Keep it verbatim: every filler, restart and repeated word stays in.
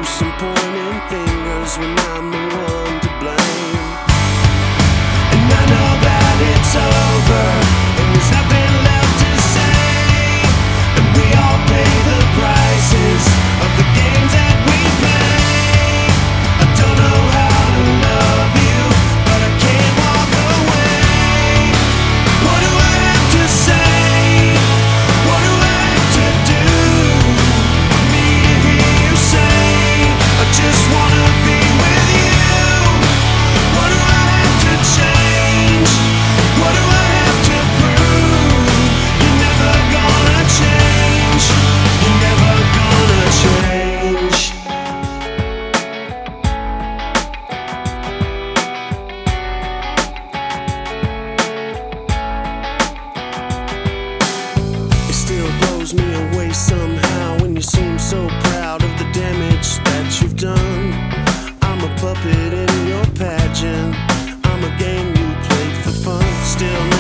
use and pointing fingers when I'm the one to blame. And I know that it's over, and there's nothing left to say, and we all pay the prices of the games that we play. I don't know how to love you, but I can't walk away. What do I have to say? What do I have to do? For me to hear you say, I just wanna be with you. What do I have to change? What do I have to prove? You're never gonna change. You're never gonna change. It still blows me away somehow when you seem so proud of the damage that you've done. I'm a puppet in your pageant. I'm a game you played for fun. Still